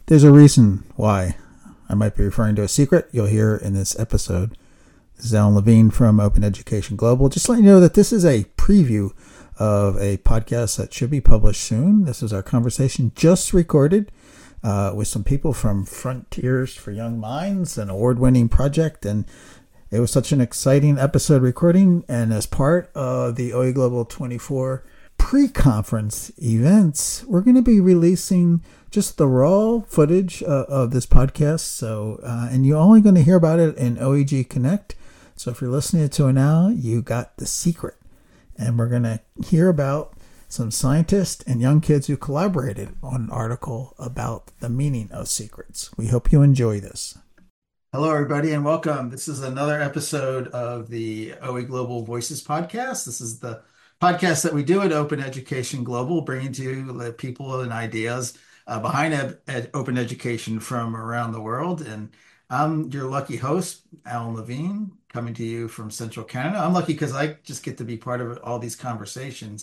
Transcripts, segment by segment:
There's a reason why I might be referring to a secret you'll hear in this episode. This is Alan Levine from Open Education Global. Just letting you know that this is a preview of a podcast that should be published soon. This is our conversation just recorded with some people from Frontiers for Young Minds, an award-winning project. And it was such an exciting episode recording. And as part of the OE Global 24 pre-conference events, we're going to be releasing just the raw footage of this podcast. So, and you're only going to hear about it in OEG Connect. So if you're listening to it now, you got the secret. And we're going to hear about some scientists and young kids who collaborated on an article about the meaning of secrets. We hope you enjoy this. Hello, everybody, and welcome. This is another episode of the OE Global Voices podcast. This is the podcast that we do at Open Education Global, bringing to you the people and ideas behind open education from around the world. And I'm your lucky host, Alan Levine, coming to you from Central Canada. I'm lucky because I just get to be part of all these conversations.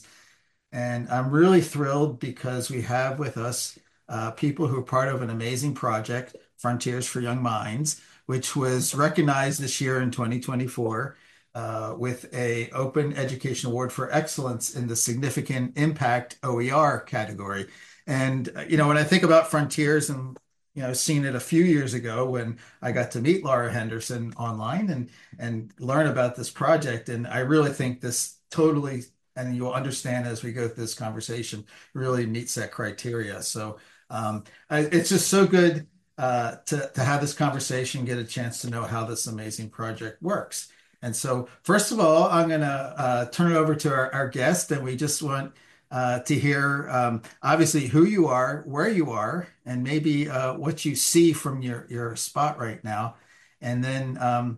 And I'm really thrilled because we have with us people who are part of an amazing project, Frontiers for Young Minds, which was recognized this year in 2024 with a Open Education Award for Excellence in the Significant Impact OER category. And, when I think about Frontiers and, seeing it a few years ago when I got to meet Laura Henderson online and learn about this project. And I really think this totally, and you'll understand as we go through this conversation, really meets that criteria. So it's just so good to have this conversation, get a chance to know how this amazing project works. And so, first of all, I'm going to turn it over to our guest, and we just want to hear, obviously, who you are, where you are, and maybe what you see from your spot right now. And then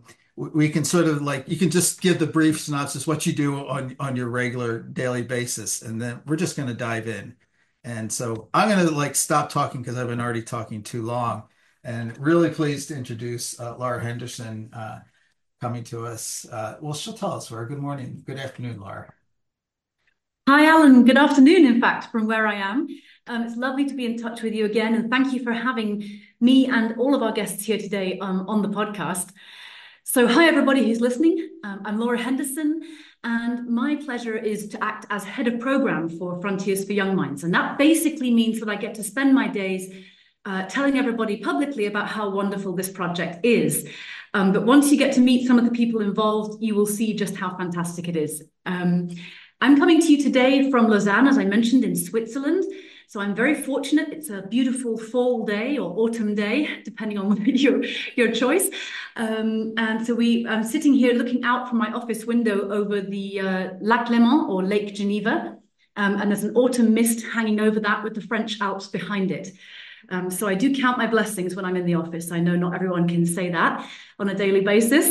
we can sort of you can just give the brief synopsis, what you do on your regular daily basis, and then we're just going to dive in. And so I'm going to stop talking because I've been already talking too long. And really pleased to introduce Laura Henderson coming to us. Well, she'll tell us where. Good morning. Good afternoon, Laura. Hi, Alan. Good afternoon, in fact, from where I am. It's lovely to be in touch with you again, and thank you for having me and all of our guests here today on the podcast. So, hi, everybody who's listening. I'm Laura Henderson, and my pleasure is to act as head of program for Frontiers for Young Minds. And that basically means that I get to spend my days telling everybody publicly about how wonderful this project is. But once you get to meet some of the people involved, you will see just how fantastic it is. I'm coming to you today from Lausanne, as I mentioned, in Switzerland. So I'm very fortunate. It's a beautiful fall day or autumn day, depending on your choice. And so I'm sitting here looking out from my office window over the Lac Léman or Lake Geneva. And there's an autumn mist hanging over that with the French Alps behind it. So I do count my blessings when I'm in the office. I know not everyone can say that on a daily basis.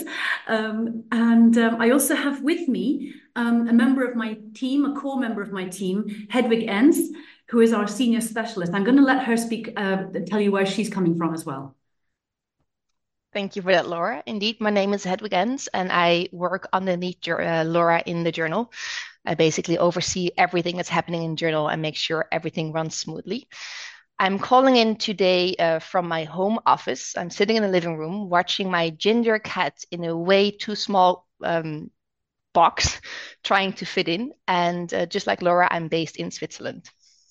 I also have with me a member of my team, a core member of my team, Hedwig Enns, who is our senior specialist. I'm going to let her speak and tell you where she's coming from as well. Thank you for that, Laura. Indeed, my name is Hedwig Enns, and I work underneath Laura in the journal. I basically oversee everything that's happening in the journal and make sure everything runs smoothly. I'm calling in today from my home office. I'm sitting in the living room watching my ginger cat in a way too small box trying to fit in. And just like Laura, I'm based in Switzerland.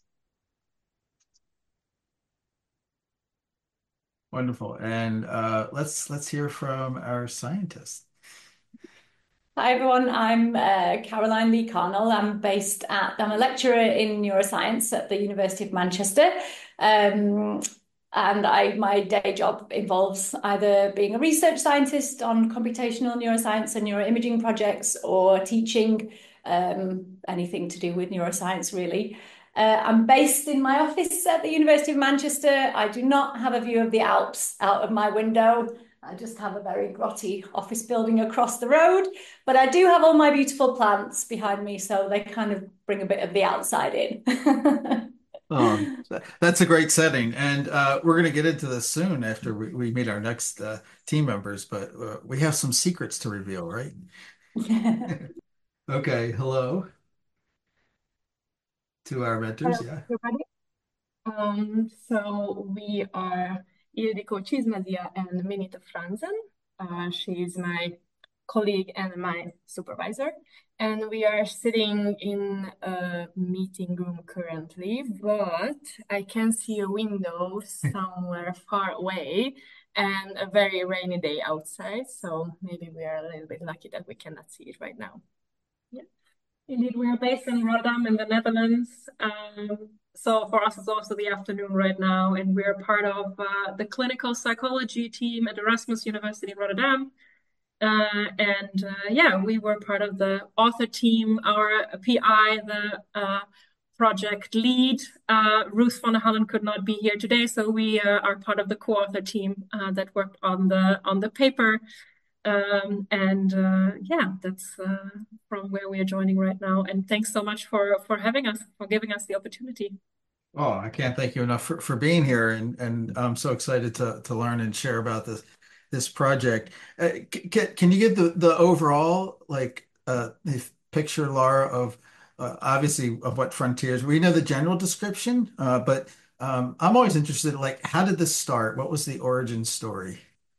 Wonderful. And let's hear from our scientist. Hi everyone, I'm Caroline Lee Carnell. I'm a lecturer in neuroscience at the University of Manchester. My day job involves either being a research scientist on computational neuroscience and neuroimaging projects or teaching anything to do with neuroscience, really. I'm based in my office at the University of Manchester. I do not have a view of the Alps out of my window. I just have a very grotty office building across the road, but I do have all my beautiful plants behind me, so they kind of bring a bit of the outside in. Oh, that's a great setting. And we're going to get into this soon after we meet our next team members, but we have some secrets to reveal, right? Okay, hello to our mentors. Hello, Yeah. everybody. So we are Ildikó Csizmadia and Minita Franzen. She is my colleague and my supervisor. And we are sitting in a meeting room currently, but I can see a window somewhere far away and a very rainy day outside. So maybe we are a little bit lucky that we cannot see it right now. Yeah. Indeed, we are based in Rotterdam in the Netherlands. So for us, it's also the afternoon right now, and we're part of the clinical psychology team at Erasmus University in Rotterdam. Yeah, we were part of the author team. Our PI, the project lead, Ruth van der Hallen, could not be here today, so we are part of the co-author team that worked on the paper. Yeah, that's from where we are joining right now. And thanks so much for having us, for giving us the opportunity. Oh, I can't thank you enough for being here, and I'm so excited to learn and share about this project. Can you give the overall the picture, Laura, of obviously of what Frontiers? We know the general description, but I'm always interested, like, how did this start? What was the origin story?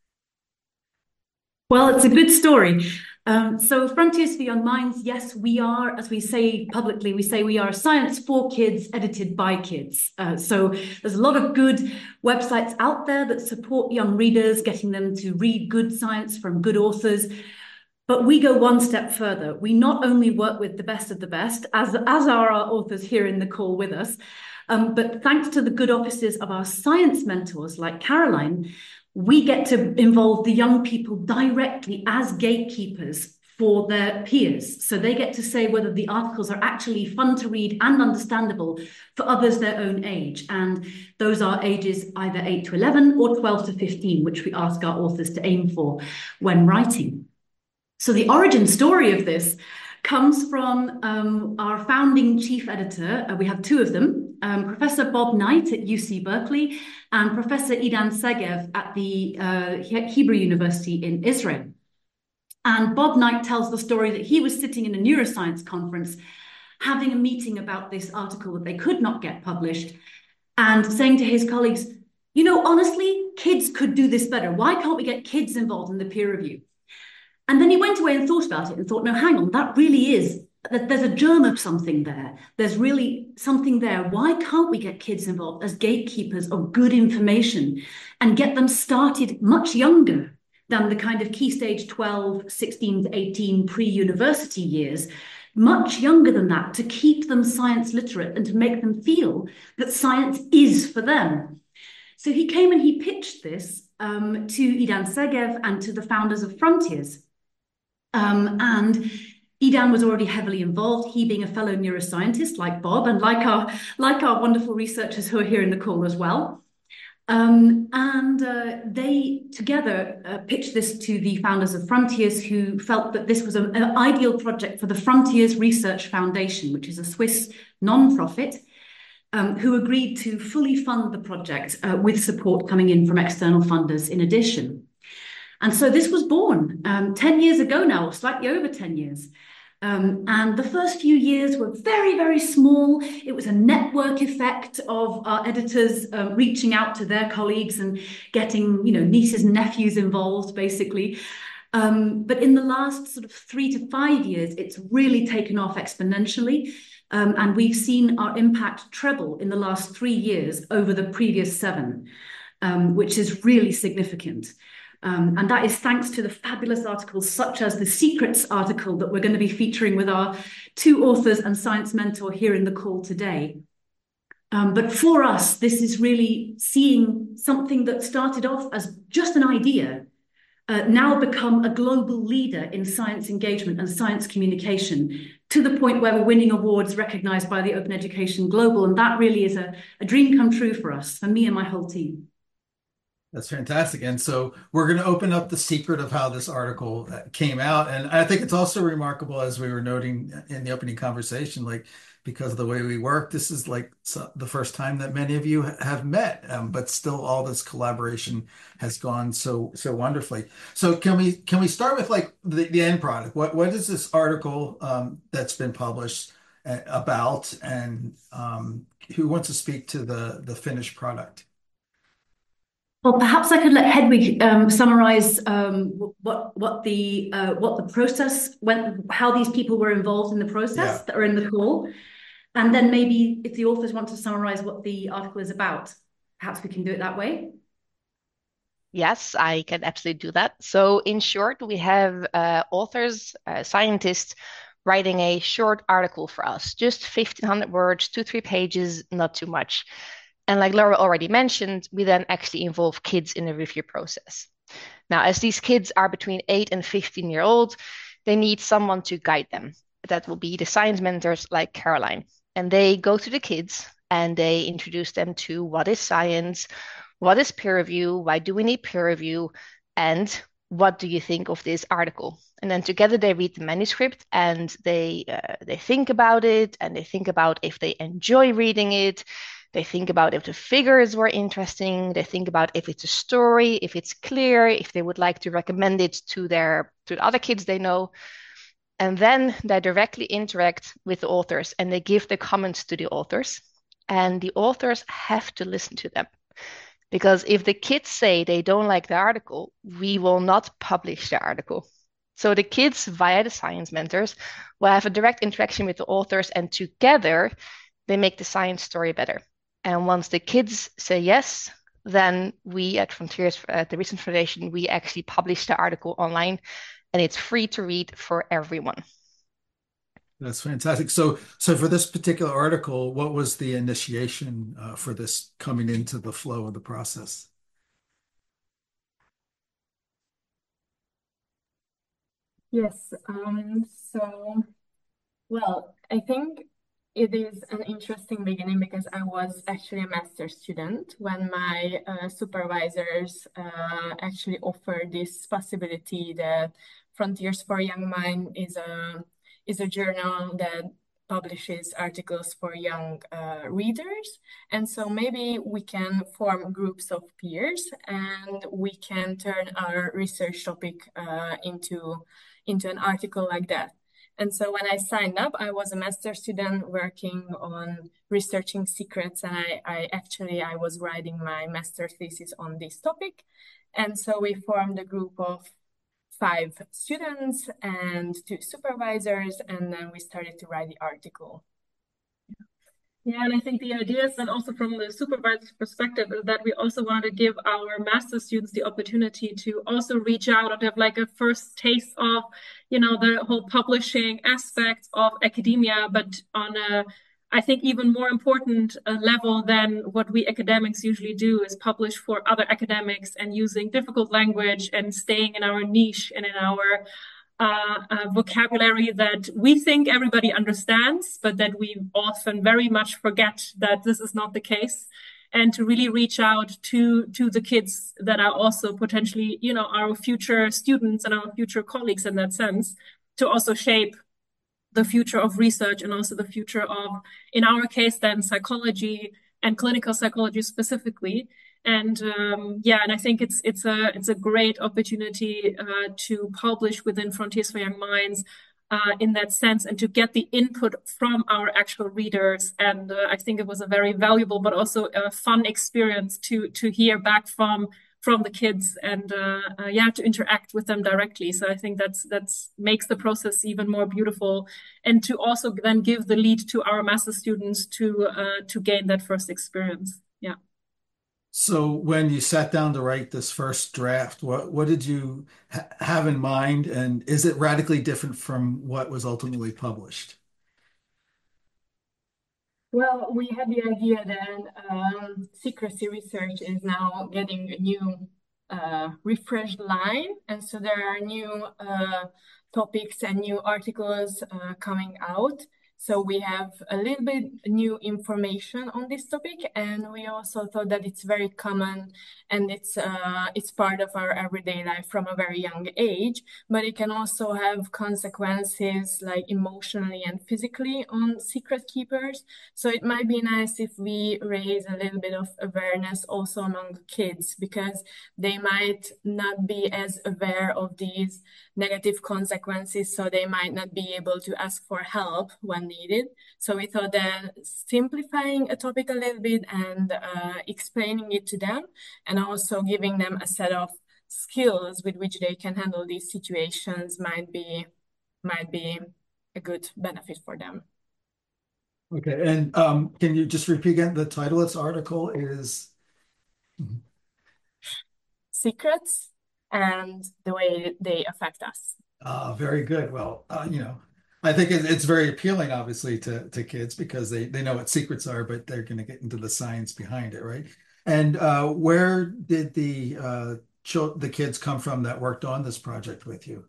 Well, it's a good story. So Frontiers for Young Minds, yes, we are, as we say publicly, we say we are science for kids, edited by kids. So there's a lot of good websites out there that support young readers, getting them to read good science from good authors. But we go one step further. We not only work with the best of the best, as are our authors here in the call with us, but thanks to the good offices of our science mentors like Caroline, we get to involve the young people directly as gatekeepers for their peers. So they get to say whether the articles are actually fun to read and understandable for others their own age. And those are ages either 8 to 11 or 12 to 15, which we ask our authors to aim for when writing. So the origin story of this comes from our founding chief editor. We have two of them, Professor Bob Knight at UC Berkeley and Professor Idan Segev at the Hebrew University in Israel. And Bob Knight tells the story that he was sitting in a neuroscience conference having a meeting about this article that they could not get published and saying to his colleagues, you know, honestly, kids could do this better. Why can't we get kids involved in the peer review? And then he went away and thought about it and thought, no, hang on, that really is, there's a germ of something there. There's really something there. Why can't we get kids involved as gatekeepers of good information and get them started much younger than the kind of key stage 12, 16 to 18 pre-university years, much younger than that, to keep them science literate and to make them feel that science is for them. So he came and he pitched this to Idan Segev and to the founders of Frontiers. And Idan was already heavily involved, he being a fellow neuroscientist like Bob and like our wonderful researchers who are here in the call as well. They together pitched this to the founders of Frontiers, who felt that this was an ideal project for the Frontiers Research Foundation, which is a Swiss non-profit, who agreed to fully fund the project with support coming in from external funders in addition. And so this was born 10 years ago now, or slightly over 10 years. And the first few years were very, very small. It was a network effect of our editors reaching out to their colleagues and getting, you know, nieces and nephews involved, basically. But in the last sort of 3 to 5 years, it's really taken off exponentially. And we've seen our impact treble in the last 3 years over the previous 7, which is really significant. And that is thanks to the fabulous articles such as the Secrets article that we're going to be featuring with our 2 authors and science mentor here in the call today. But for us, this is really seeing something that started off as just an idea, now become a global leader in science engagement and science communication, to the point where we're winning awards recognized by the Open Education Global. And that really is a dream come true for us, for me and my whole team. That's fantastic. And so we're going to open up the secret of how this article came out. And I think it's also remarkable, as we were noting in the opening conversation, like, because of the way we work, this is like the first time that many of you have met, but still all this collaboration has gone so wonderfully. So can we start with like the end product? What is this article that's been published? about, and who wants to speak to the finished product? Well, perhaps I could let Hedwig summarize what the process went, how these people were involved in the process that are in the call, and then maybe if the authors want to summarize what the article is about, perhaps we can do it that way. Yes, I can absolutely do that. So, in short, we have authors, scientists writing a short article for us, just 1,500 words, 2, 3 pages, not too much. And like Laura already mentioned, we then actually involve kids in the review process. Now, as these kids are between 8 and 15 years old, they need someone to guide them. That will be the science mentors like Caroline. And they go to the kids and they introduce them to what is science, what is peer review, why do we need peer review, and what do you think of this article? And then together they read the manuscript and they think about it, and they think about if they enjoy reading it. They think about if the figures were interesting. They think about if it's a story, if it's clear, if they would like to recommend it to the other kids they know. And then they directly interact with the authors and they give the comments to the authors. And the authors have to listen to them. Because if the kids say they don't like the article, we will not publish the article. So the kids, via the science mentors, will have a direct interaction with the authors, and together they make the science story better. And once the kids say yes, then we at Frontiers, at the Research Foundation, we actually publish the article online, and it's free to read for everyone. That's fantastic. So for this particular article, what was the initiation for this coming into the flow of the process? Yes. Well, I think it is an interesting beginning because I was actually a master's student when my supervisors actually offered this possibility that Frontiers for Young Mind is a journal that publishes articles for young readers. And so maybe we can form groups of peers and we can turn our research topic into an article like that. And so when I signed up, I was a master's student working on researching secrets, and I was writing my master thesis on this topic. And so we formed a group of 5 students and 2 supervisors, and then we started to write the article. Yeah, and I think the idea is that also from the supervisor's perspective is that we also want to give our master students the opportunity to also reach out and have like a first taste of, the whole publishing aspect of academia, but on a, I think, even more important level than what we academics usually do is publish for other academics and using difficult language and staying in our niche and in our vocabulary that we think everybody understands, but that we often very much forget that this is not the case, and to really reach out to the kids that are also potentially, our future students and our future colleagues in that sense, to also shape the future of research and also the future of, in our case, then psychology and clinical psychology specifically. And and I think it's a great opportunity to publish within Frontiers for Young Minds in that sense, and to get the input from our actual readers. And I think it was a very valuable but also a fun experience to hear back from the kids and to interact with them directly. So I think that's makes the process even more beautiful, and to also then give the lead to our master students to gain that first experience. Yeah. So when you sat down to write this first draft, what did you have in mind, and is it radically different from what was ultimately published? Well, we had the idea that secrecy research is now getting a new refreshed line, and so there are new topics and new articles coming out. So we have a little bit new information on this topic, and we also thought that it's very common and it's part of our everyday life from a very young age, but it can also have consequences like emotionally and physically on secret keepers. So it might be nice if we raise a little bit of awareness also among kids, because they might not be as aware of these negative consequences, so they might not be able to ask for help when needed. So we thought that simplifying a topic a little bit and explaining it to them, and also giving them a set of skills with which they can handle these situations might be a good benefit for them. Okay, and can you just repeat again? The title of this article is Secrets and the way they affect us. Very good. Well, I think it's very appealing, obviously, to kids because they know what secrets are, but they're going to get into the science behind it, right? And where did the kids come from that worked on this project with you?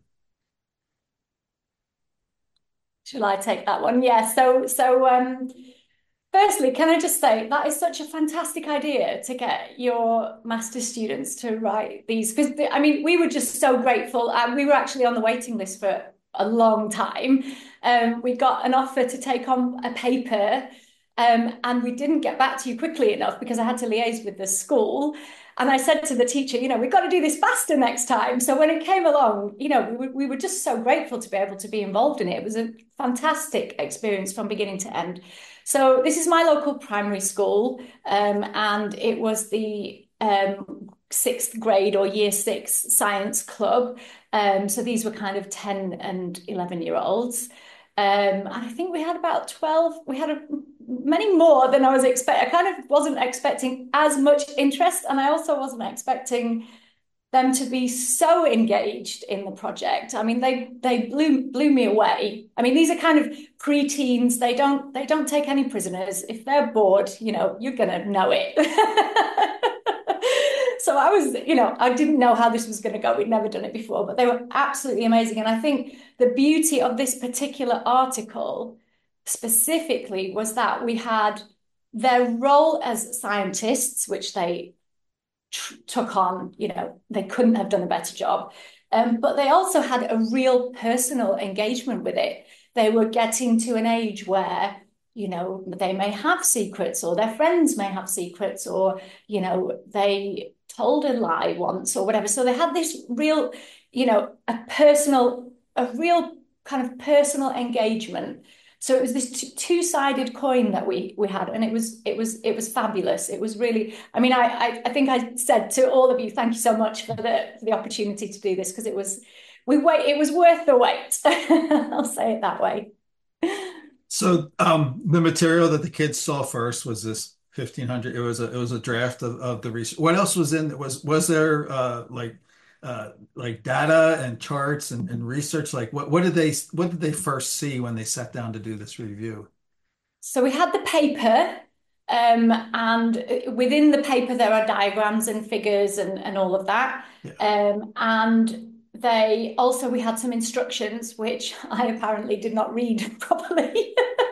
Shall I take that one? Yeah. Firstly, can I just say that is such a fantastic idea to get your master's students to write these, because I mean, we were just so grateful, and we were actually on the waiting list for a long time. We got an offer to take on a paper, and we didn't get back to you quickly enough because I had to liaise with the school. And I said to the teacher, we've got to do this faster next time. So when it came along, we were just so grateful to be able to be involved in it. It was a fantastic experience from beginning to end. So this is my local primary school, and it was the sixth grade or year six science club. So these were kind of 10 and 11-year-olds. And I think we had about 12. We had many more than I was expecting. I kind of wasn't expecting as much interest, and I also wasn't expecting them to be so engaged in the project. I mean, they blew me away. I mean, these are kind of pre-teens. They don't take any prisoners. If they're bored, you're gonna know it. So I was, I didn't know how this was going to go. We'd never done it before, but they were absolutely amazing. And I think the beauty of this particular article specifically was that we had their role as scientists, which they took on, they couldn't have done a better job. But they also had a real personal engagement with it. They were getting to an age where, they may have secrets, or their friends may have secrets, or, they told a lie once or whatever. So they had this real, a real kind of personal engagement. So it was this two-sided coin that we had, and it was fabulous. It was really, I mean, I think I said to all of you, thank you so much for the opportunity to do this, because it was worth the wait. I'll say it that way. So the material that the kids saw first was this 1500. It was a draft of the research. What else was in? Was there like data and charts and research? Like what did they first see when they sat down to do this review? So we had the paper, and within the paper there are diagrams and figures and all of that. Yeah. And we had some instructions, which I apparently did not read properly,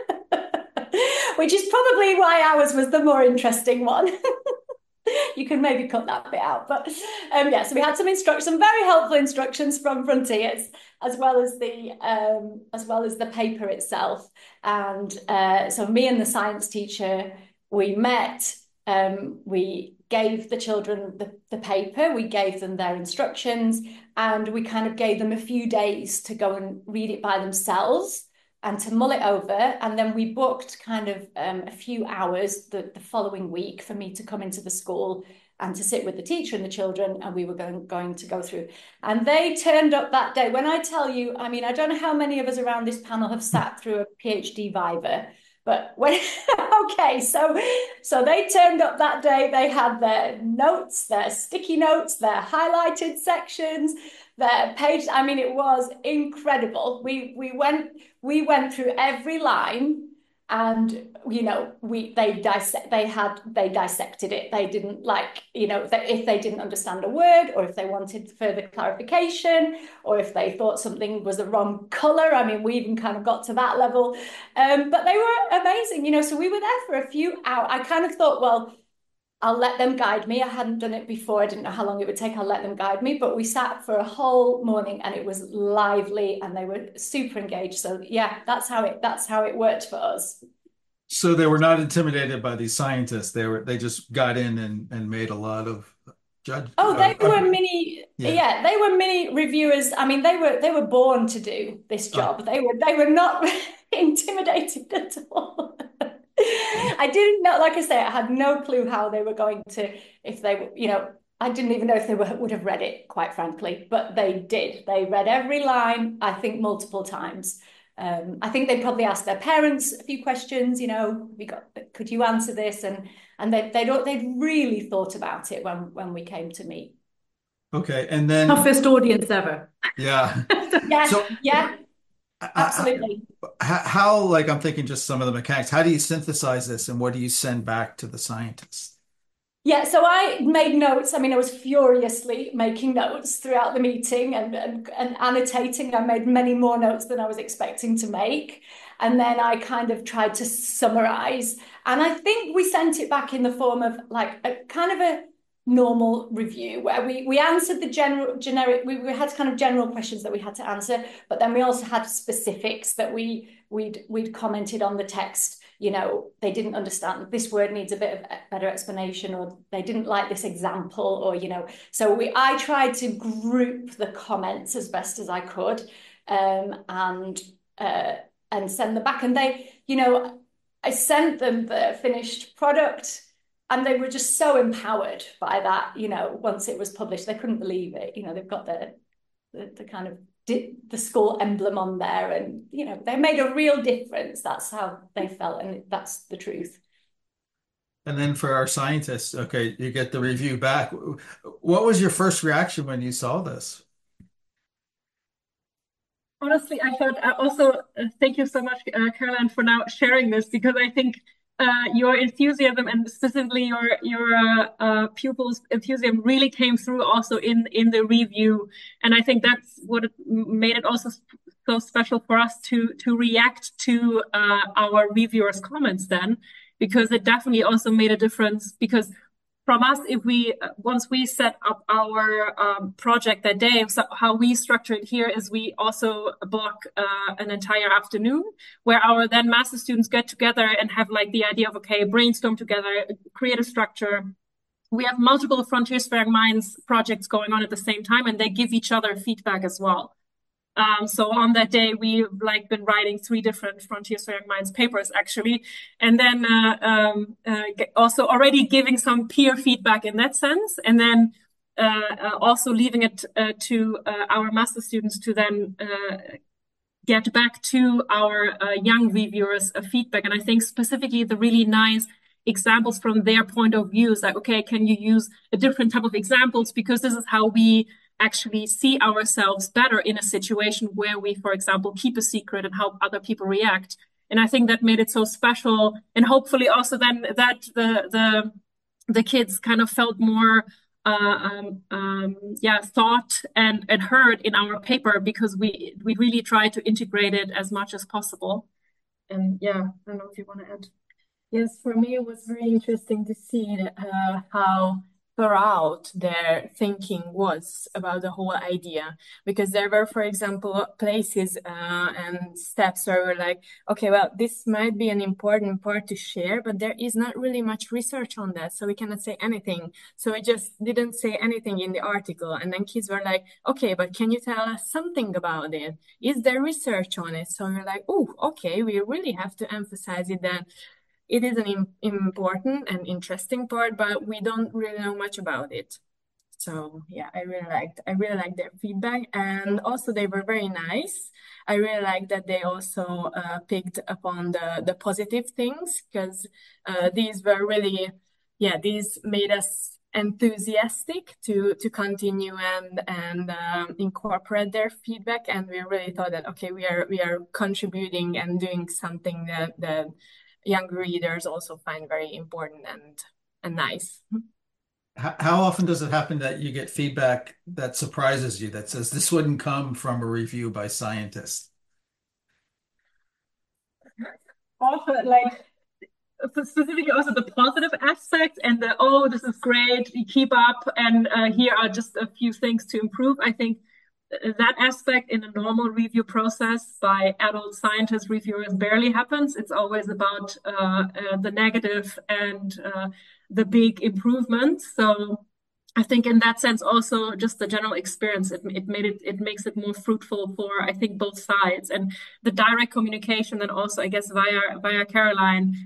which is probably why ours was the more interesting one. You can maybe cut that bit out, but so we had some very helpful instructions from Frontiers, as well as the paper itself. And so me and the science teacher, we met. We gave the children the paper, we gave them their instructions, and we kind of gave them a few days to go and read it by themselves and to mull it over. And then we booked kind of a few hours the following week for me to come into the school and to sit with the teacher and the children, and we were going to go through. And they turned up that day. When I tell you, I mean, I don't know how many of us around this panel have sat through a PhD Viva, but okay, so they turned up that day. They had their notes, their sticky notes, their highlighted sections, their page. I mean, it was incredible. We went through every line, and they dissected it. They didn't if they didn't understand a word, or if they wanted further clarification, or if they thought something was the wrong color. I mean, we even kind of got to that level. But they were amazing, so we were there for a few hours. I kind of thought, well, I'll let them guide me. I hadn't done it before. I didn't know how long it would take. I'll let them guide me. But we sat for a whole morning, and it was lively, and they were super engaged. So yeah, that's how it worked for us. So they were not intimidated by these scientists. They just got in and made a lot of judge. Oh, they were mini. Yeah, they were mini reviewers. I mean, they were born to do this job. They were not. intimidated at all. I didn't know, like I say, I had no clue how they were going to, if they, I didn't even know if they would have read it, quite frankly, but they did. They read every line, I think, multiple times. I think they probably asked their parents a few questions, could you answer this? And they'd really thought about it when we came to meet. Okay, and then Toughest audience ever. Yeah. Yeah, So yeah, absolutely. how, like, I'm thinking just some of the mechanics. How do you synthesize this, and what do you send back to the scientists? Yeah, so I made notes. I mean, I was furiously making notes throughout the meeting and annotating. I made many more notes than I was expecting to make. And then I kind of tried to summarize. And I think we sent it back in the form of like a kind of a normal review where we answered the generic, we had kind of general questions that we had to answer, but then we also had specifics that we'd commented on the text. They didn't understand this word needs a bit of better explanation, or they didn't like this example, or so I tried to group the comments as best as I could, and send them back. And they, I sent them the finished product, and they were just so empowered by that. Once it was published, they couldn't believe it. They've got the kind of the school emblem on there, and they made a real difference. That's how they felt, and that's the truth. And then for our scientists, okay, you get the review back. What was your first reaction when you saw this? Honestly, I thought also, thank you so much, Caroline, for now sharing this, because I think your enthusiasm, and specifically your pupils' enthusiasm, really came through also in the review. And I think that's what made it also so special for us to react to our reviewers' comments then, because it definitely also made a difference. Because from us, once we set up our project that day, so how we structure it here is we also block an entire afternoon where our then master students get together and have like the idea of, okay, brainstorm together, create a structure. We have multiple Frontiersfaring Minds projects going on at the same time, and they give each other feedback as well. So on that day, we've been writing 3 different Frontiersfaring Minds papers actually, and then also already giving some peer feedback in that sense, and then also leaving it to our master students to then get back to our young reviewers feedback. And I think specifically the really nice examples from their point of view is like, okay, can you use a different type of examples, because this is how we actually see ourselves better in a situation where we, for example, keep a secret and help other people react. And I think that made it so special, and hopefully also then that the kids kind of felt more thought and heard in our paper, because we really try to integrate it as much as possible. And I don't know if you want to add. Yes, for me it was very interesting to see how throughout their thinking was about the whole idea, because there were, for example, places and steps where we're like, okay, well, this might be an important part to share, but there is not really much research on that, so we cannot say anything. So we just didn't say anything in the article, and then kids were like, okay, but can you tell us something about it? Is there research on it? So we're like, oh, okay, we really have to emphasize it then. It is an important and interesting part, but we don't really know much about it. So I really liked their feedback, and also they were very nice. I really liked that they also picked upon the positive things, because these were really, these made us enthusiastic to continue and incorporate their feedback, and we really thought that, okay, we are contributing and doing something that young readers also find very important and nice. How often does it happen that you get feedback that surprises you, that says this wouldn't come from a review by scientists? Often, specifically also the positive aspect and this is great, you keep up, and here are just a few things to improve. I think that aspect in a normal review process by adult scientist reviewers barely happens. It's always about the negative and the big improvements. So I think in that sense also just the general experience it makes it more fruitful for I think both sides, and the direct communication then also I guess via Caroline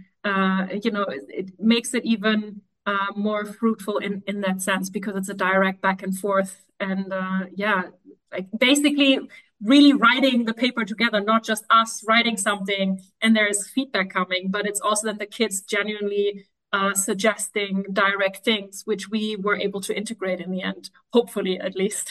it makes it even more fruitful in that sense because it's a direct back and forth, and yeah, like basically really writing the paper together, not just us writing something and there is feedback coming, but it's also that the kids genuinely suggesting direct things, which we were able to integrate in the end, hopefully at least.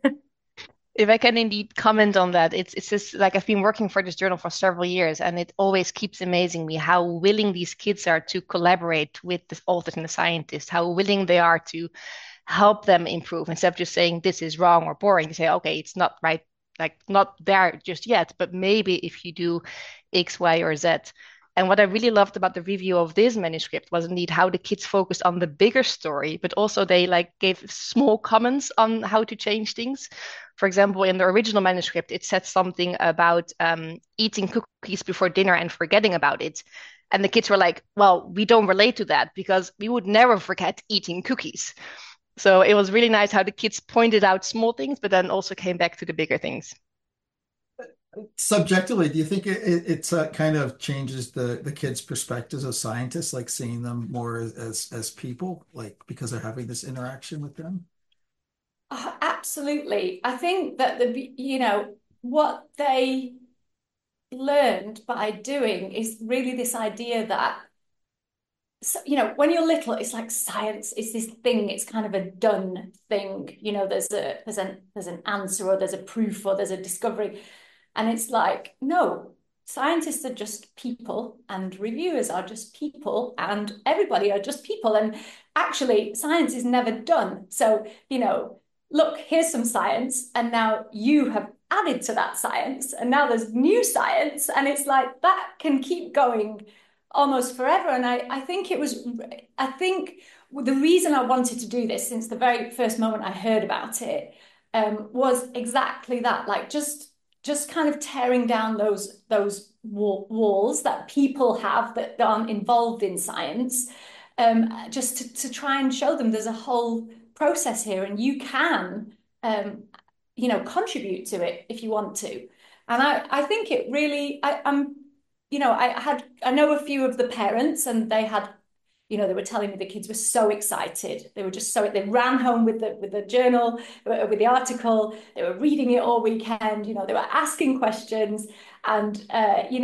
If I can indeed comment on that, it's just like I've been working for this journal for several years, and it always keeps amazing me how willing these kids are to collaborate with the authors and the scientists, how willing they are to help them improve instead of just saying this is wrong or boring. They say, okay, it's not right, like not there just yet, but maybe if you do X, Y, or Z. And what I really loved about the review of this manuscript was indeed how the kids focused on the bigger story, but also they like gave small comments on how to change things. For example, in the original manuscript, it said something about eating cookies before dinner and forgetting about it. And the kids were like, well, we don't relate to that because we would never forget eating cookies. So it was really nice how the kids pointed out small things, but then also came back to the bigger things. Subjectively, do you think it kind of changes the kids' perspectives as scientists, like seeing them more as people, like because they're having this interaction with them? Absolutely. I think that what they learned by doing is really this idea that, when you're little, it's like science is this thing. It's kind of a done thing. There's an answer, or there's a proof, or there's a discovery, and it's like, no, scientists are just people, and reviewers are just people, and everybody are just people. And actually, science is never done. So, look, here's some science, and now you have added to that science, and now there's new science, and it's like that can keep going almost forever. And I think the reason I wanted to do this since the very first moment I heard about it was exactly that, like just kind of tearing down those walls that people have that aren't involved in science, just to try and show them there's a whole process here, and you can contribute to it if you want to. And I think it really, I know a few of the parents, and they had, they were telling me the kids were so excited. They were just they ran home with the journal, with the article. They were reading it all weekend. They were asking questions, and they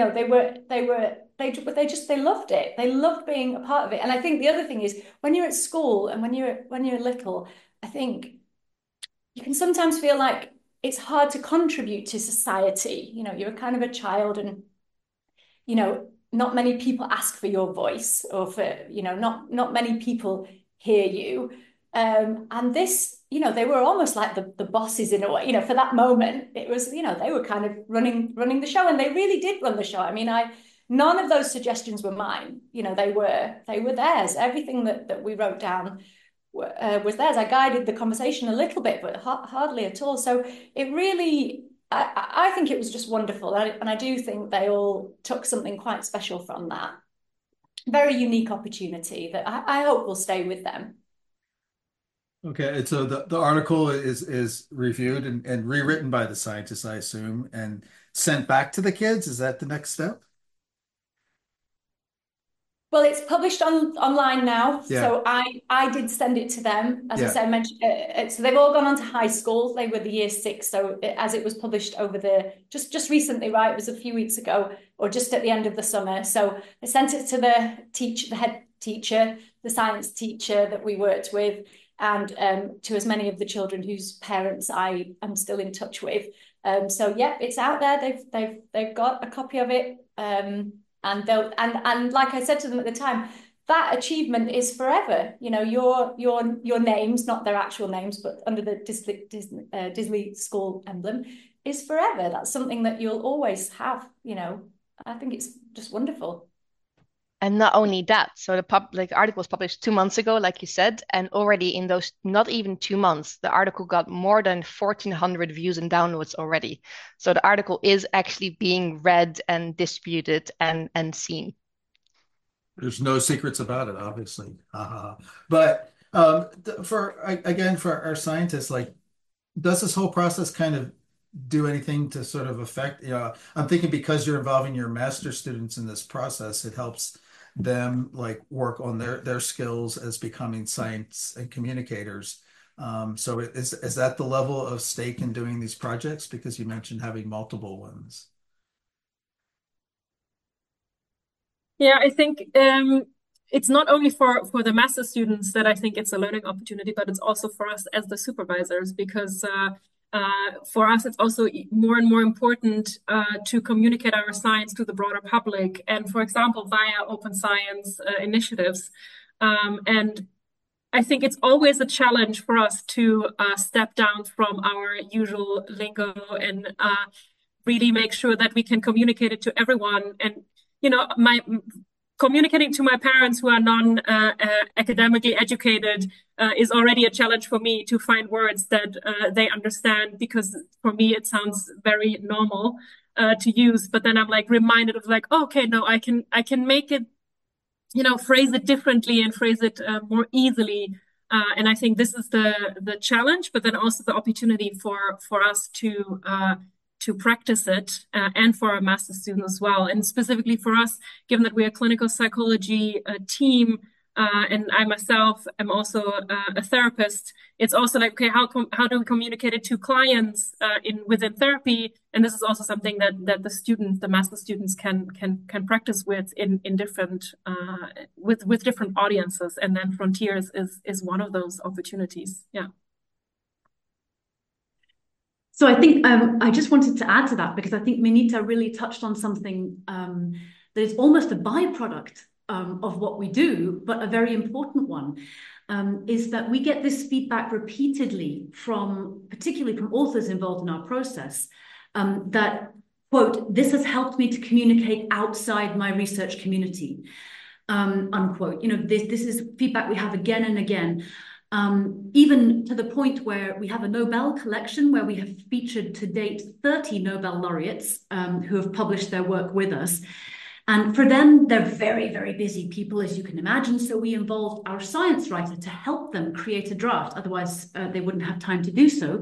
loved it. They loved being a part of it. And I think the other thing is when you're at school and when you're little, I think you can sometimes feel like it's hard to contribute to society. You're kind of a child, and not many people ask for your voice, or for, not many people hear you. And this, they were almost like the bosses in a way, for that moment. It was, they were kind of running the show, and they really did run the show. I mean, none of those suggestions were mine. They were theirs. Everything that we wrote down was theirs. I guided the conversation a little bit, but hardly at all. So it really, I think it was just wonderful. And I do think they all took something quite special from that. Very unique opportunity that I hope will stay with them. Okay, and so the article is reviewed and rewritten by the scientists, I assume, and sent back to the kids. Is that the next step? Well, it's published online now. Yeah. So I did send it to them. As Yeah. I said, I mentioned, so they've all gone on to high school. They were the year 6. So as it was published over just recently, right? It was a few weeks ago, or just at the end of the summer. So I sent it to the head teacher, the science teacher that we worked with, and to as many of the children whose parents I am still in touch with. So yeah, it's out there. They've got a copy of it. And like I said to them at the time, that achievement is forever. Your names, not their actual names, but under the Disley School emblem, is forever. That's something that you'll always have. I think it's just wonderful. And not only that, so the article was published 2 months ago, like you said, and already in those not even 2 months, the article got more than 1,400 views and downloads already. So the article is actually being read and distributed and seen. There's no secrets about it, obviously. But For our scientists, like, does this whole process kind of do anything to sort of affect, I'm thinking because you're involving your master students in this process, it helps them like work on their skills as becoming science and communicators. So is that the level of stake in doing these projects? Because you mentioned having multiple ones. Yeah, I think it's not only for the master students that I think it's a learning opportunity, but it's also for us as the supervisors because for us it's also more and more important to communicate our science to the broader public, and for example via open science initiatives. And I think it's always a challenge for us to step down from our usual lingo and really make sure that we can communicate it to everyone. And my communicating to my parents who are non academically educated is already a challenge for me to find words that they understand, because for me it sounds very normal to use. But then I'm like reminded of like, oh, okay, no, I can make it, phrase it differently and phrase it more easily. And I think this is the challenge, but then also the opportunity for us to practice it, and for our master students as well. And specifically for us, given that we're a clinical psychology team, and I myself am also a therapist, it's also like, okay, how do we communicate it to clients within therapy? And this is also something that the master students can practice with in different with different audiences. And then Frontiers is one of those opportunities. Yeah. So I think I just wanted to add to that, because I think Minita really touched on something that is almost a byproduct of what we do, but a very important one, is that we get this feedback repeatedly particularly from authors involved in our process, that, quote, "this has helped me to communicate outside my research community," unquote. This is feedback we have again and again. Even to the point where we have a Nobel collection where we have featured to date 30 Nobel laureates who have published their work with us. And for them, they're very, very busy people, as you can imagine. So we involved our science writer to help them create a draft. Otherwise, they wouldn't have time to do so.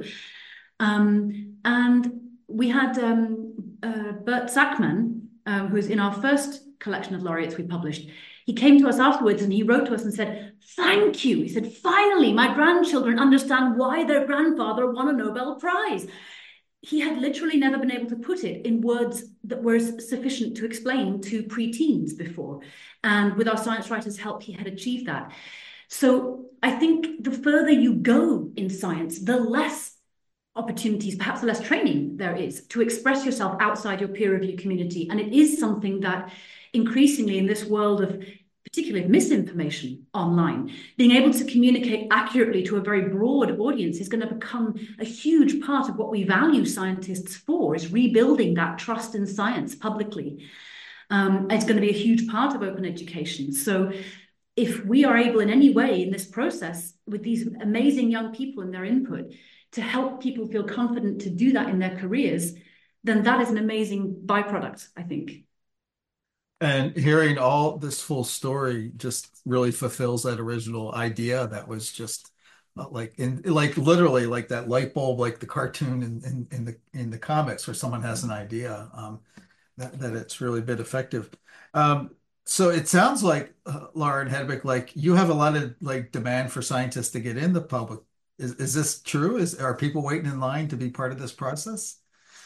And we had Bert Zachman, who's in our first collection of laureates we published. He came to us afterwards and he wrote to us and said, "Thank you." He said, "Finally, my grandchildren understand why their grandfather won a Nobel Prize." He had literally never been able to put it in words that were sufficient to explain to preteens before. And with our science writer's help, he had achieved that. So I think the further you go in science, the less opportunities, perhaps the less training there is to express yourself outside your peer review community. And it is something that increasingly in this world of particularly misinformation online, being able to communicate accurately to a very broad audience is going to become a huge part of what we value scientists for, is rebuilding that trust in science publicly. It's going to be a huge part of open education. So if we are able in any way in this process with these amazing young people and their input to help people feel confident to do that in their careers, then that is an amazing byproduct, I think. And hearing all this full story just really fulfills that original idea that was just like literally like that light bulb, like the cartoon in the comics where someone has an idea, that it's really been effective. So it sounds like Laura and Hedvig, like you have a lot of like demand for scientists to get in the public. Is this true? Are people waiting in line to be part of this process?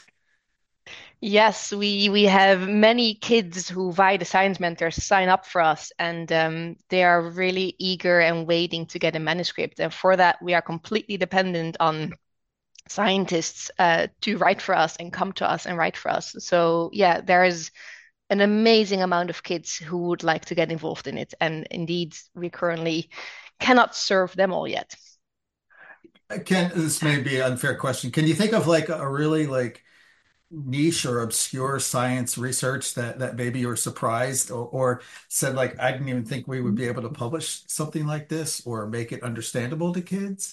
Yes, we have many kids who, via the science mentors, sign up for us, and they are really eager and waiting to get a manuscript. And for that, we are completely dependent on scientists to write for us and come to us and write for us. So yeah, there is an amazing amount of kids who would like to get involved in it, and indeed, we currently cannot serve them all yet. This may be an unfair question. Can you think of like a really like niche or obscure science research that maybe you were surprised or said like, I didn't even think we would be able to publish something like this or make it understandable to kids?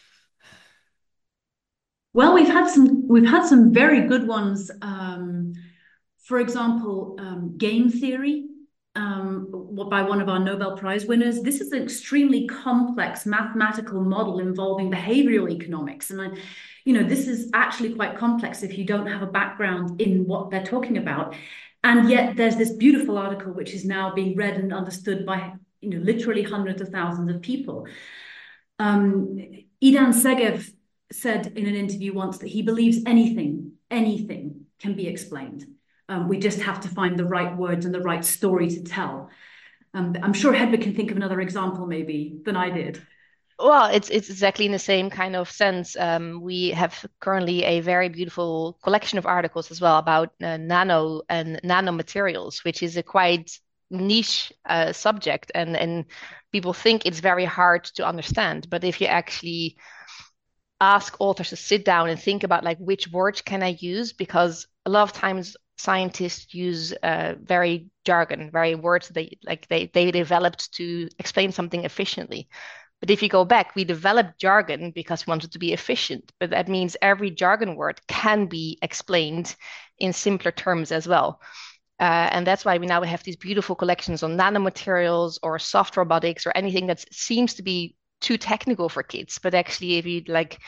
Well, we've had some very good ones. For example, game theory. by one of our Nobel Prize winners. This is an extremely complex mathematical model involving behavioral economics. And this is actually quite complex if you don't have a background in what they're talking about. And yet there's this beautiful article which is now being read and understood by literally hundreds of thousands of people. Idan Segev said in an interview once that he believes anything can be explained. We just have to find the right words and the right story to tell. I'm sure Hedvig can think of another example maybe than I did. Well, it's exactly in the same kind of sense. We have currently a very beautiful collection of articles as well about nano and nanomaterials, which is a quite niche subject, and people think it's very hard to understand. But if you actually ask authors to sit down and think about like which words can I use, because a lot of times scientists use very jargon, very words they developed to explain something efficiently. But if you go back, we developed jargon because we wanted to be efficient. But that means every jargon word can be explained in simpler terms as well. And that's why we now have these beautiful collections on nanomaterials or soft robotics or anything that seems to be too technical for kids. But actually, if you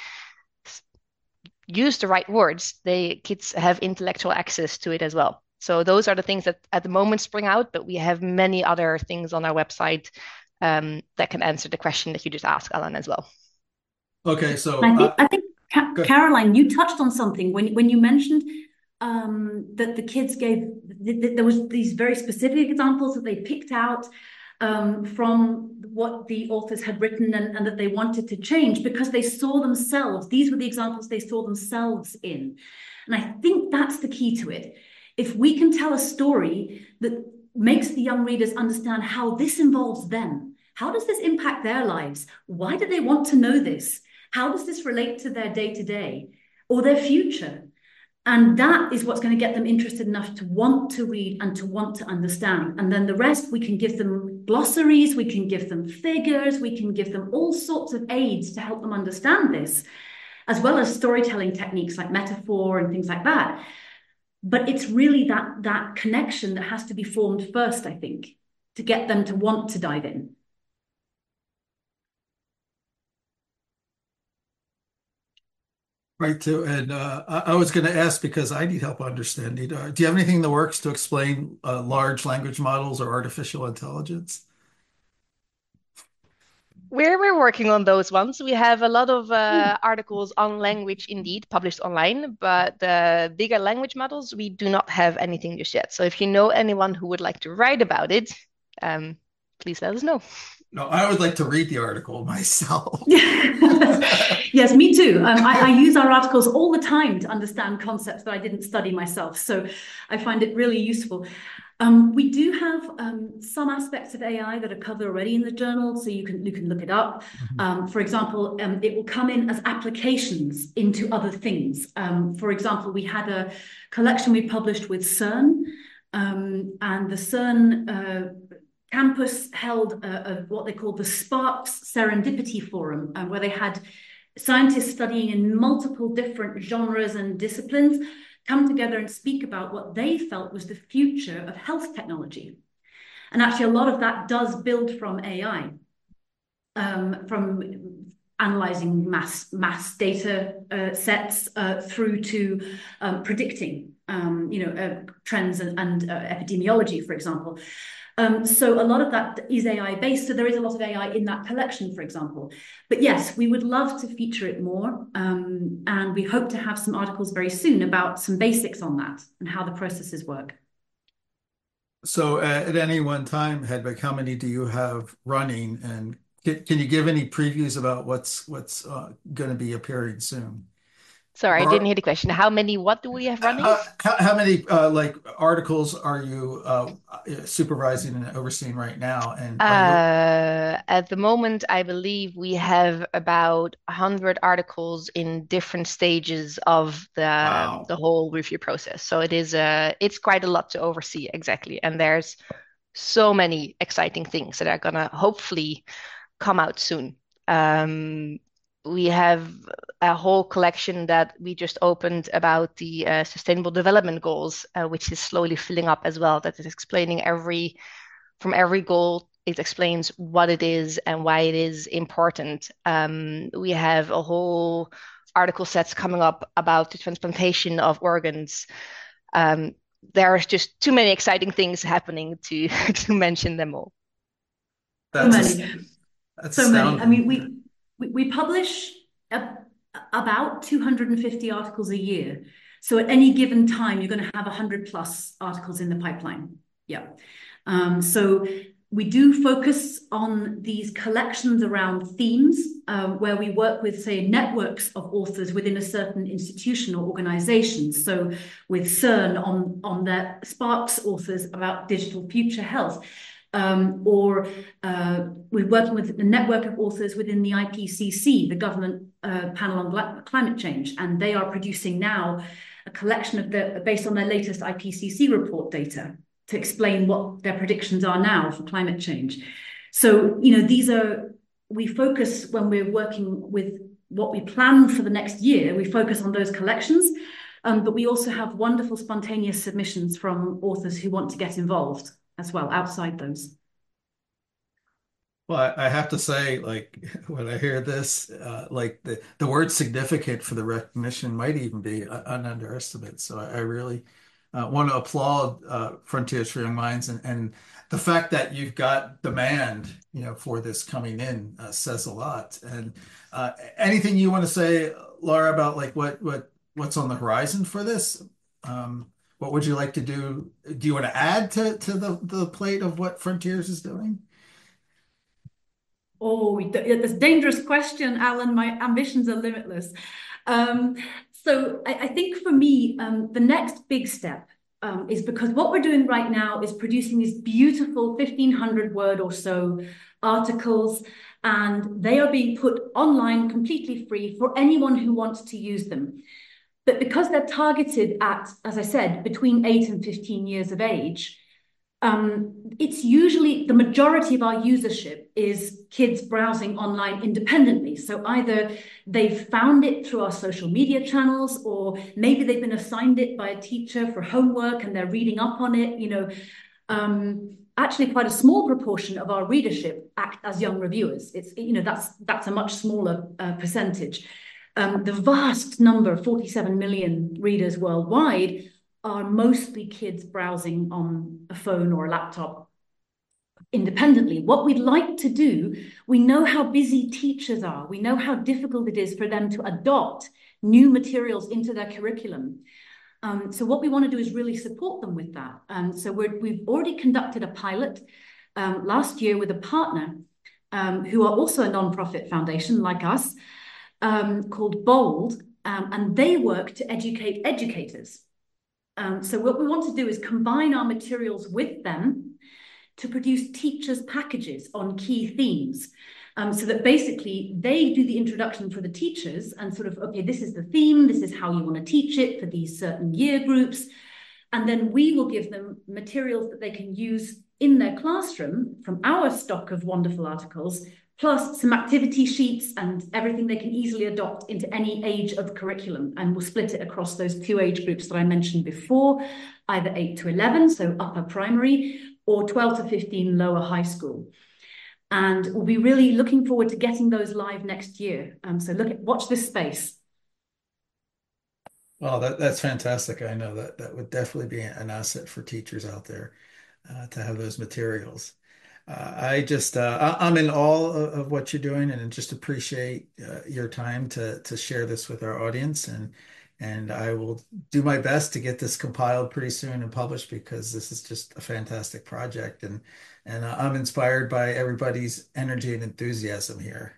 use the right words, kids have intellectual access to it as well. So those are the things that at the moment spring out, but we have many other things on our website that can answer the question that you just asked, Alan, as well. Okay, so I think Caroline, you touched on something when you mentioned that the kids there was these very specific examples that they picked out from what the authors had written and that they wanted to change because they saw themselves. These were the examples they saw themselves in. And I think that's the key to it. If we can tell a story that makes the young readers understand how this involves them, how does this impact their lives? Why do they want to know this? How does this relate to their day-to-day or their future? And that is what's going to get them interested enough to want to read and to want to understand. And then the rest, we can give them glossaries, we can give them figures, we can give them all sorts of aids to help them understand this, as well as storytelling techniques like metaphor and things like that. But it's really that connection that has to be formed first, I think, to get them to want to dive in. Right, too. And I was going to ask because I need help understanding. Do you have anything in the works to explain large language models or artificial intelligence? We're working on those ones. We have a lot of articles on language indeed published online, but the bigger language models, we do not have anything just yet. So if you know anyone who would like to write about it, please let us know. No, I would like to read the article myself. Yes, me too. I use our articles all the time to understand concepts that I didn't study myself. So I find it really useful. We do have some aspects of AI that are covered already in the journal, so you can look it up. For example, it will come in as applications into other things. For example, we had a collection we published with CERN, and the CERN campus held what they called the Sparks Serendipity Forum, where they had scientists studying in multiple different genres and disciplines come together and speak about what they felt was the future of health technology. And actually, a lot of that does build from AI, from analyzing mass data sets through to predicting, trends and epidemiology, for example. So a lot of that is AI based. So there is a lot of AI in that collection, for example. But yes, we would love to feature it more. And we hope to have some articles very soon about some basics on that and how the processes work. So at any one time, Hedvig, how many do you have running? And can you give any previews about what's going to be appearing soon? Sorry, I didn't hear the question. What do we have running? How many articles are you supervising and overseeing right now? And at the moment, I believe we have about 100 articles in different stages of the whole review process. So it's quite a lot to oversee, exactly. And there's so many exciting things that are gonna hopefully come out soon. We have a whole collection that we just opened about the Sustainable Development Goals, which is slowly filling up as well. That is explaining every from every goal, it explains what it is and why it is important. We have a whole article sets coming up about the transplantation of organs. There are just too many exciting things happening to to mention them all. That's so many. that's So many. I astounding. mean, we publish about 250 articles a year. So at any given time, you're going to have 100 plus articles in the pipeline. Yeah. So we do focus on these collections around themes where we work with, say, networks of authors within a certain institution or organization. So with CERN on their Sparks authors about digital future health. Or we're working with a network of authors within the IPCC, the Government Panel on Climate Change, and they are producing now a collection of based on their latest IPCC report data to explain what their predictions are now for climate change. So, we focus when we're working with what we plan for the next year, we focus on those collections, but we also have wonderful spontaneous submissions from authors who want to get involved as well outside those. Well, I have to say, like when I hear this, like the word significant for the recognition might even be an underestimate. So I really want to applaud Frontiers for Young Minds and the fact that you've got demand, for this coming in says a lot. And anything you want to say, Laura, about like what's on the horizon for this? What would you like to do? Do you want to add to the plate of what Frontiers is doing? Oh, that's a dangerous question, Alan. My ambitions are limitless. So I think for me, the next big step is because what we're doing right now is producing these beautiful 1,500 word or so articles, and they are being put online completely free for anyone who wants to use them. But because they're targeted at, as I said, between 8 and 15 years of age, it's usually the majority of our usership is kids browsing online independently. So either they've found it through our social media channels, or maybe they've been assigned it by a teacher for homework and they're reading up on it. Actually, quite a small proportion of our readership act as young reviewers. It's that's a much smaller percentage. The vast number, 47 million readers worldwide, are mostly kids browsing on a phone or a laptop independently. What we'd like to do, we know how busy teachers are. We know how difficult it is for them to adopt new materials into their curriculum. So what we want to do is really support them with that. So we've already conducted a pilot last year with a partner who are also a nonprofit foundation like us, called Bold, and they work to educate educators. So what we want to do is combine our materials with them to produce teachers' packages on key themes, so that basically they do the introduction for the teachers and sort of, okay, this is the theme, this is how you want to teach it for these certain year groups. And then we will give them materials that they can use in their classroom from our stock of wonderful articles, plus some activity sheets and everything they can easily adopt into any age of curriculum. And we'll split it across those two age groups that I mentioned before, either 8 to 11, so upper primary, or 12 to 15, lower high school. And we'll be really looking forward to getting those live next year. So watch this space. Well, that's fantastic. I know that would definitely be an asset for teachers out there to have those materials. I'm in awe of what you're doing and just appreciate your time to share this with our audience. And I will do my best to get this compiled pretty soon and published because this is just a fantastic project. And I'm inspired by everybody's energy and enthusiasm here.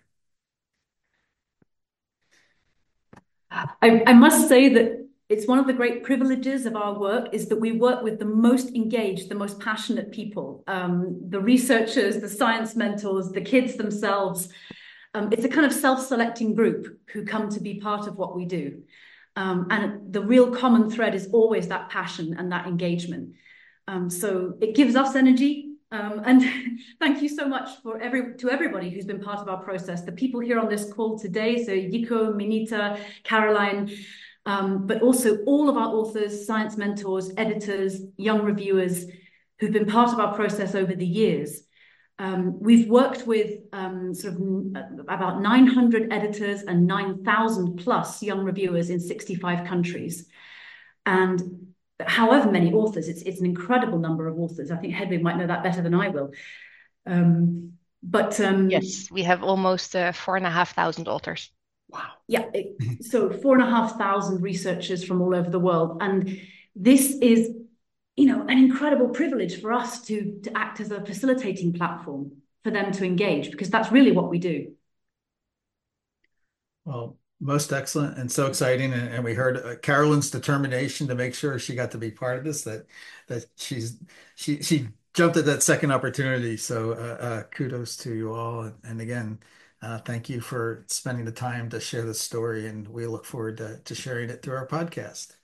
I must say that it's one of the great privileges of our work is that we work with the most engaged, the most passionate people, the researchers, the science mentors, the kids themselves. It's a kind of self-selecting group who come to be part of what we do. And the real common thread is always that passion and that engagement. So it gives us energy. And thank you so much to everybody who's been part of our process. The people here on this call today, so Yiko, Minita, Caroline, but also all of our authors, science mentors, editors, young reviewers who've been part of our process over the years. We've worked with about 900 editors and 9,000 plus young reviewers in 65 countries. And however many authors, it's an incredible number of authors. I think Hedwig might know that better than I will. Yes, we have almost 4,500 authors. Wow. Yeah. So 4,500 researchers from all over the world. And this is, an incredible privilege for us to act as a facilitating platform for them to engage, because that's really what we do. Well, most excellent and so exciting. And we heard Carolyn's determination to make sure she got to be part of this, that she jumped at that second opportunity. So kudos to you all. And again, thank you for spending the time to share this story. And we look forward to sharing it through our podcast.